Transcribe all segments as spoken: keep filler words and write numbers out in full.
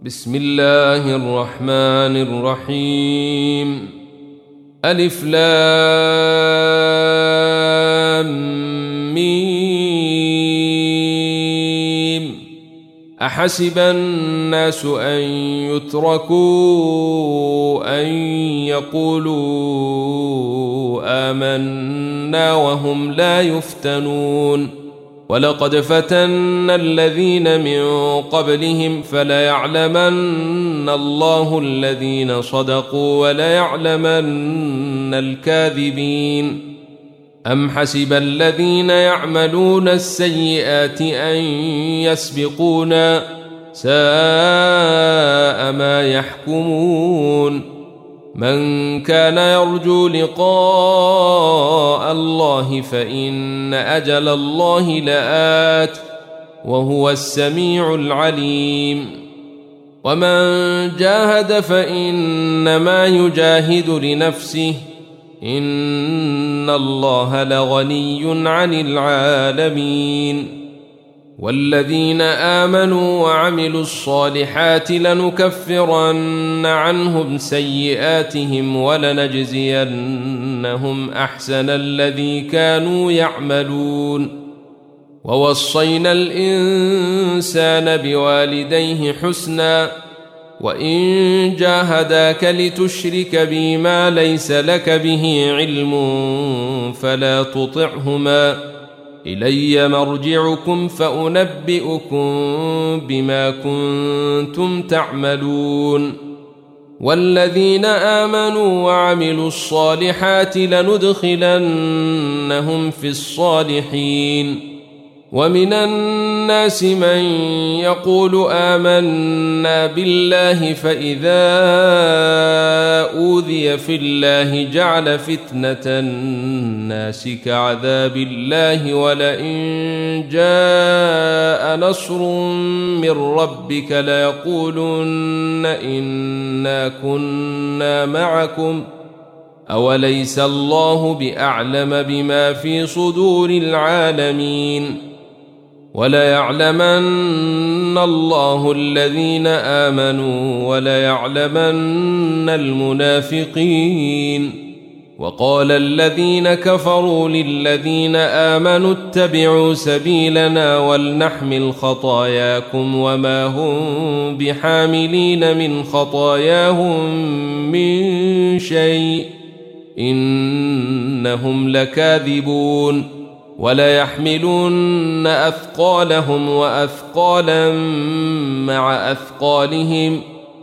بسم الله الرحمن الرحيم. ألف لام ميم. أحسب الناس أن يتركوا أن يقولوا آمنا وهم لا يفتنون. ولقد فتنا الذين من قبلهم فليعلمن الله الذين صدقوا وليعلمن الكاذبين. أم حسب الذين يعملون السيئات أن يسبقونا ساء ما يحكمون. من كان يرجو لقاء الله فإن أجل الله لآت وهو السميع العليم. ومن جاهد فإنما يجاهد لنفسه إن الله لغني عن العالمين. والذين آمنوا وعملوا الصالحات لنكفرن عنهم سيئاتهم ولنجزينهم أحسن الذي كانوا يعملون. ووصينا الإنسان بوالديه حسنا وإن جاهداك لتشرك بي ما ليس لك به علم فلا تطعهما إلي مرجعكم فأنبئكم بما كنتم تعملون. والذين آمنوا وعملوا الصالحات لندخلنهم في الصالحين. ومن الناس من يقول آمنا بالله فإذا أوذي في الله جعل فتنة الناس كعذاب الله ولئن جاء نصر من ربك ليقولن إنا كنا معكم أوليس الله بأعلم بما في صدور العالمين. وليعلمن الله الذين آمنوا وليعلمن المنافقين. وقال الذين كفروا للذين آمنوا اتبعوا سبيلنا ولنحمل خطاياكم وما هم بحاملين من خطاياهم من شيء إنهم لكاذبون. وليحملن أثقالهم وأثقالا مع أثقالهم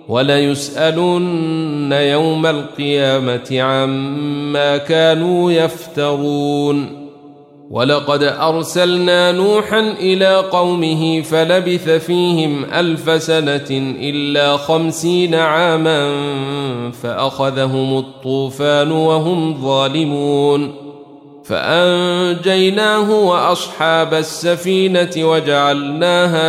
وليسألن يوم القيامة عما كانوا يفترون. ولقد أرسلنا نوحا إلى قومه فلبث فيهم ألف سنة إلا خمسين عاما فأخذهم الطوفان وهم ظالمون. فأنجيناه وأصحاب السفينة وجعلناها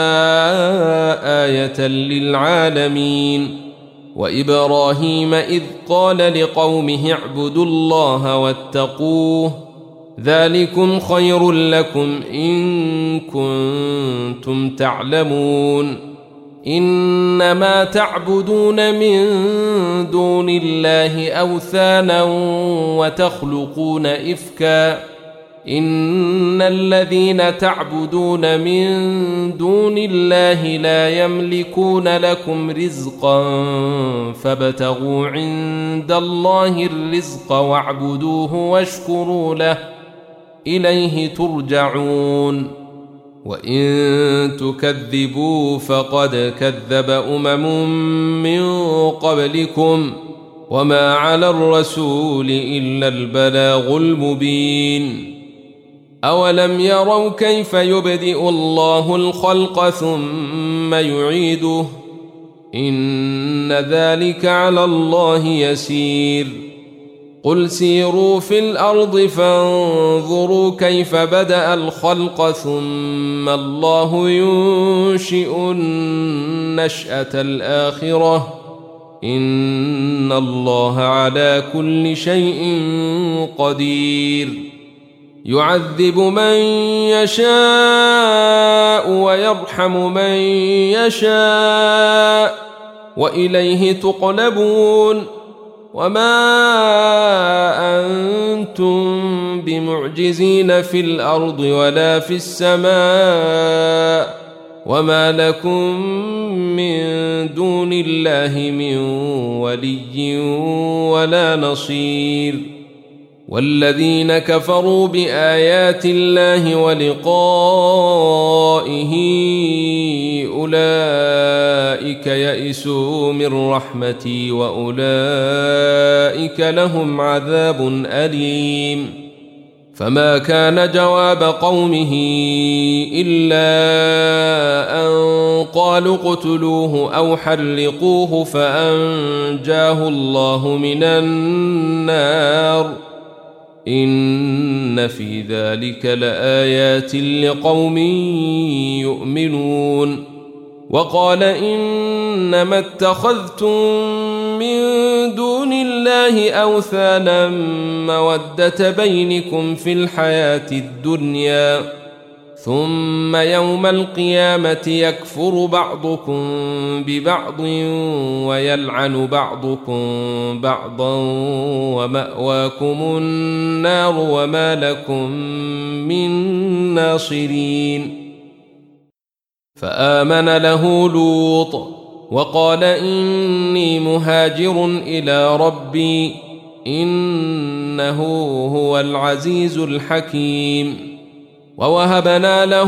آية للعالمين. وإبراهيم إذ قال لقومه اعبدوا الله واتقوه ذلكم خير لكم إن كنتم تعلمون. إنما تعبدون من دون الله أوثانا وتخلقون إفكا إن الذين تعبدون من دون الله لا يملكون لكم رزقا فابتغوا عند الله الرزق واعبدوه واشكروا له إليه ترجعون. وإن تكذبوا فقد كذب أمم من قبلكم وما على الرسول إلا البلاغ المبين. أولم يروا كيف يبدئ الله الخلق ثم يعيده إن ذلك على الله يسير. قل سيروا في الأرض فانظروا كيف بدأ الخلق ثم الله ينشئ النشأة الآخرة إن الله على كل شيء قدير. يعذب من يشاء يشاء ويرحم من يشاء وإليه تقلبون وما أنتم بمعجزين في الأرض ولا في السماء وما لكم من دون الله من ولي ولا نصير والذين كفروا بآيات الله ولقائه أولئك يئسوا من رحمتي وأولئك لهم عذاب أليم فما كان جواب قومه إلا أن قالوا اقتلوه أو حرقوه فأنجاه الله من النار إن في ذلك لآيات لقوم يؤمنون وقال إنما اتخذتم من دون الله أوثانا مودة بينكم في الحياة الدنيا ثم يوم القيامة يكفر بعضكم ببعض ويلعن بعضكم بعضا ومأواكم النار وما لكم من ناصرين فآمن له لوط وقال إني مهاجر إلى ربي إنه هو العزيز الحكيم ووهبنا له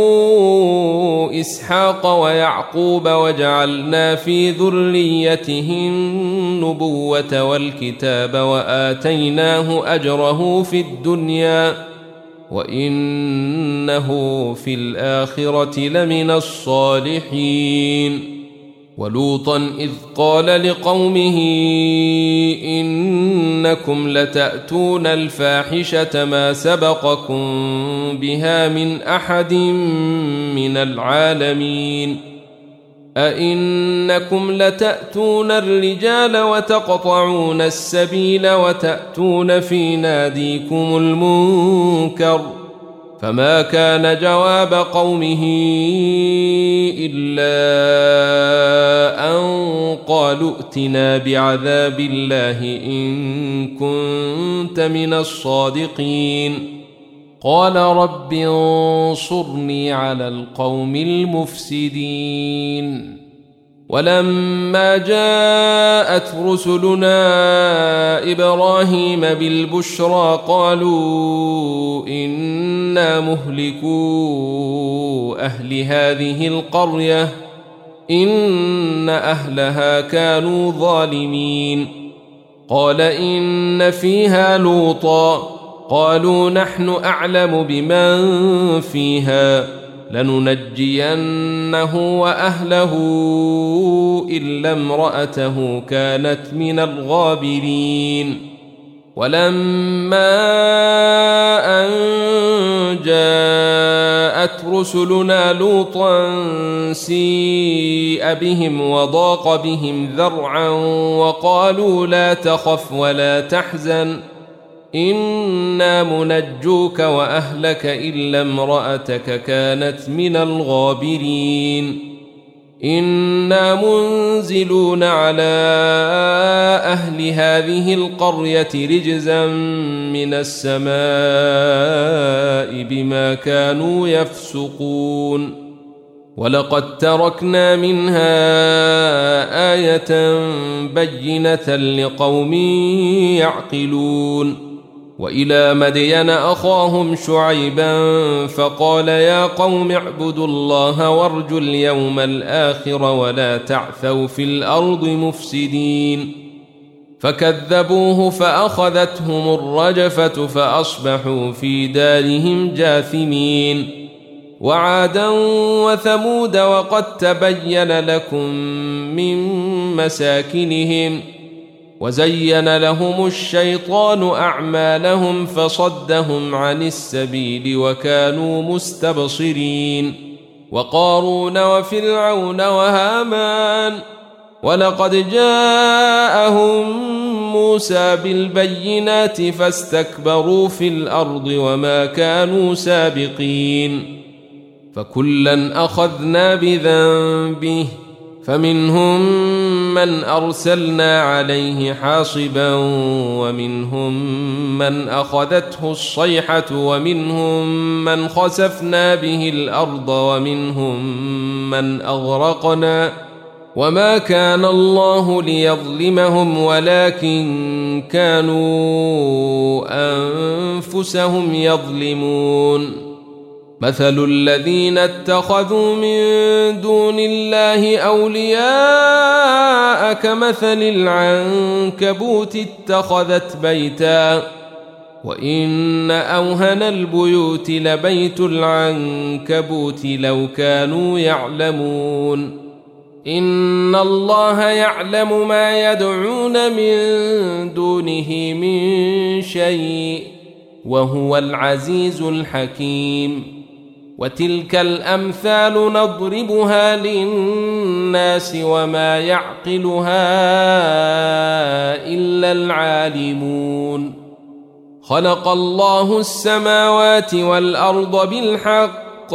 إسحاق ويعقوب وجعلنا في ذريته النبوة والكتاب وآتيناه أجره في الدنيا وإنه في الآخرة لمن الصالحين ولوطا إذ قال لقومه إنكم لتأتون الفاحشة ما سبقكم بها من أحد من العالمين أئنكم لتأتون الرجال وتقطعون السبيل وتأتون في ناديكم المنكر فما كان جواب قومه إلا أن قالوا ائتنا بعذاب الله إن كنت من الصادقين قال رب انصرني على القوم المفسدين ولما جاءت رسلنا إبراهيم بالبشرى قالوا إنا مهلكو أهل هذه القرية إن أهلها كانوا ظالمين قال إن فيها لوطا قالوا نحن أعلم بمن فيها لننجينه وأهله إلا امرأته كانت من الغابرين ولما أن جاءت رسلنا لوطا سيء بهم وضاق بهم ذرعا وقالوا لا تخف ولا تحزن إنا منجوك وأهلك إلا امرأتك كانت من الغابرين إنا منزلون على أهل هذه القرية رجزا من السماء بما كانوا يفسقون ولقد تركنا منها آية بينة لقوم يعقلون وإلى مدين أخاهم شعيبا فقال يا قوم اعبدوا الله وارجوا اليوم الآخر ولا تعثوا في الأرض مفسدين فكذبوه فأخذتهم الرجفة فأصبحوا في دارهم جاثمين وعادا وثمود وقد تبين لكم من مساكنهم وزين لهم الشيطان أعمالهم فصدهم عن السبيل وكانوا مستبصرين وقارون وفرعون وهامان ولقد جاءهم موسى بالبينات فاستكبروا في الأرض وما كانوا سابقين فكلا أخذنا بذنبه فمنهم من أرسلنا عليه حاصبا ومنهم من أخذته الصيحة ومنهم من خسفنا به الأرض ومنهم من أغرقنا وما كان الله ليظلمهم ولكن كانوا أنفسهم يظلمون مثل الذين اتخذوا من دون الله أولياء كمثل العنكبوت اتخذت بيتا وإن أوهن البيوت لبيت العنكبوت لو كانوا يعلمون إن الله يعلم ما يدعون من دونه من شيء وهو العزيز الحكيم وتلك الأمثال نضربها للناس وما يعقلها إلا العالمون خلق الله السماوات والأرض بالحق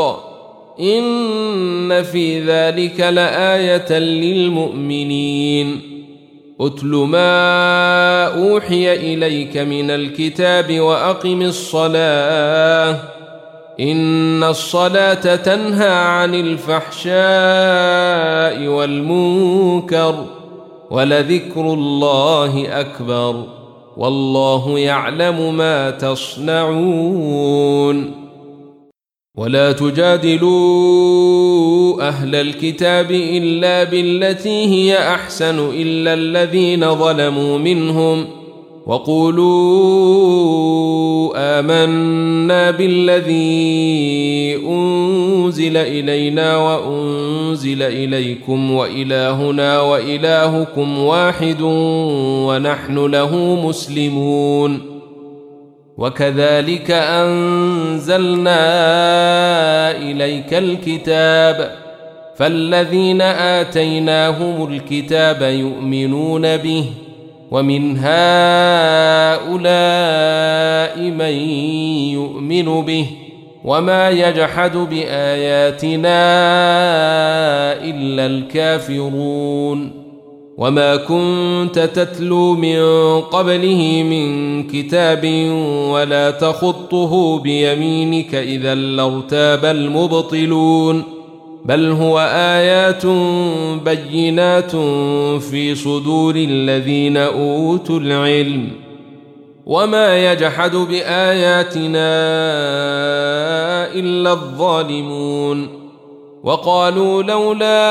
إن في ذلك لآية للمؤمنين أتل ما أوحي إليك من الكتاب وأقم الصلاة إن الصلاة تنهى عن الفحشاء والمنكر ولذكر الله أكبر والله يعلم ما تصنعون ولا تجادلوا أهل الكتاب إلا بالتي هي أحسن إلا الذين ظلموا منهم وقولوا آمنا بالذي أنزل إلينا وأنزل إليكم وإلهنا وإلهكم واحد ونحن له مسلمون وكذلك أنزلنا إليك الكتاب فالذين آتيناهم الكتاب يؤمنون به ومن هؤلاء من يؤمن به وما يجحد بآياتنا إلا الكافرون وما كنت تتلو من قبله من كتاب ولا تخطه بيمينك إذا لارتاب المبطلون بل هو آيات بينات في صدور الذين أوتوا العلم وما يجحد بآياتنا إلا الظالمون وقالوا لولا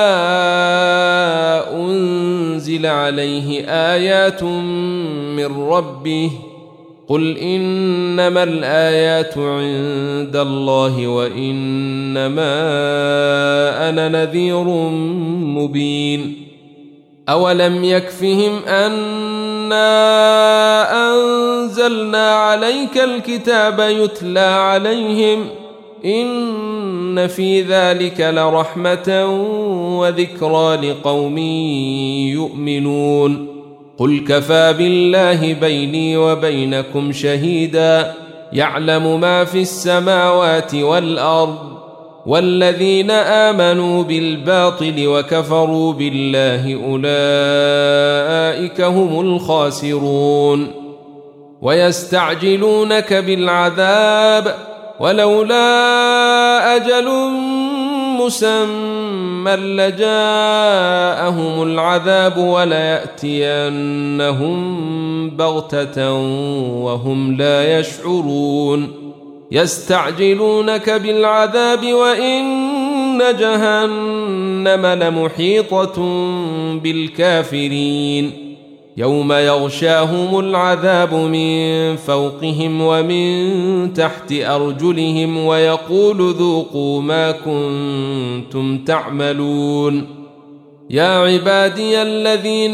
أنزل عليه آيات من ربه قل إنما الآيات عند الله وإنما أنا نذير مبين أولم يكفهم أننا أنزلنا عليك الكتاب يتلى عليهم إن في ذلك لرحمة وذكرى لقوم يؤمنون قل كفى بالله بيني وبينكم شهيدا يعلم ما في السماوات والأرض والذين آمنوا بالباطل وكفروا بالله أولئك هم الخاسرون ويستعجلونك بالعذاب ولولا أجل مسمى لجاءهم العذاب وليأتينهم بغتة وهم لا يشعرون يستعجلونك بالعذاب وإن جهنم لمحيطة بالكافرين يوم يغشاهم العذاب من فوقهم ومن تحت أرجلهم ويقول ذوقوا ما كنتم تعملون يا عبادي الذين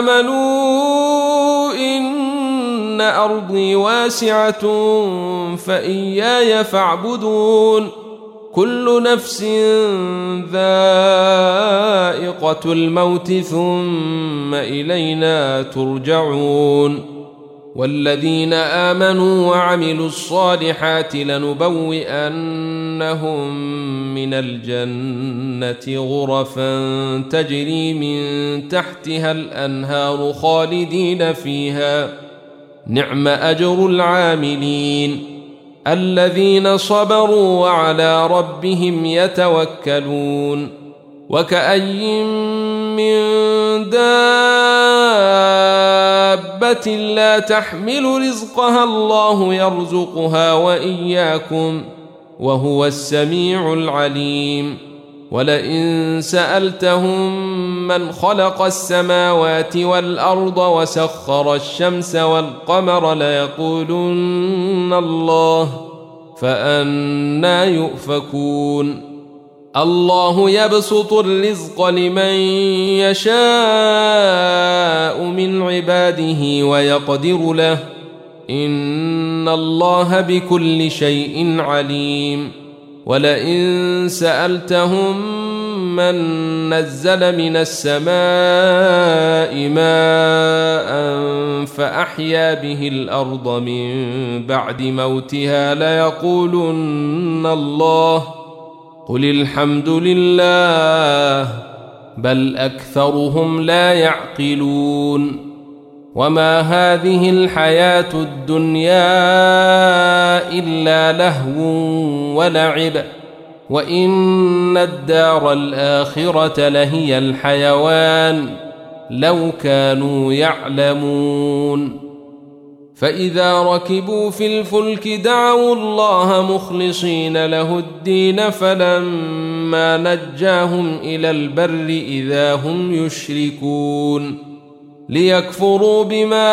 آمنوا إن أرضي واسعة فإياي فاعبدون كل نفس ذائقة الموت ثم إلينا ترجعون والذين آمنوا وعملوا الصالحات لنبوئن من الجنة غرفا تجري من تحتها الأنهار خالدين فيها نعم أجر العاملين الذين صبروا وعلى ربهم يتوكلون وكأي من دابة لا تحمل رزقها الله يرزقها وإياكم وهو السميع العليم ولئن سألتهم من خلق السماوات والأرض وسخر الشمس والقمر ليقولن الله فأنى يؤفكون الله يبسط الرزق لمن يشاء من عباده ويقدر له إن الله بكل شيء عليم ولئن سألتهم من نزل من السماء ماء فأحيا به الأرض من بعد موتها ليقولن الله قل الحمد لله بل أكثرهم لا يعقلون وما هذه الحياة الدنيا إلا لهو ولعب وإن الدار الآخرة لهي الحيوان لو كانوا يعلمون فإذا ركبوا في الفلك دعوا الله مخلصين له الدين فلما نجاهم إلى البر إذا هم يشركون ليكفروا بما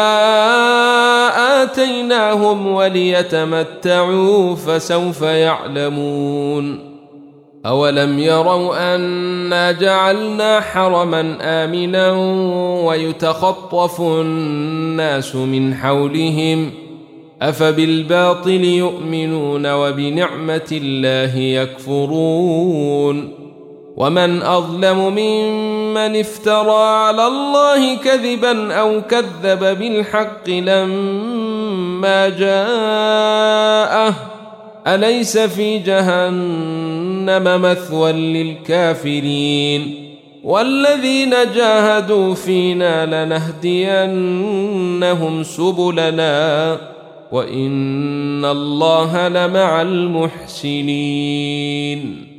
آتيناهم وليتمتعوا فسوف يعلمون أولم يروا أنا جعلنا حرما آمنا ويتخطف الناس من حولهم أفبالباطل يؤمنون وبنعمة الله يكفرون ومن أظلم ممن افترى على الله كذبا أو كذب بالحق لما جاءه أليس في جهنم مثوى للكافرين والذين جاهدوا فينا لنهدينهم سبلنا وإن الله لمع المحسنين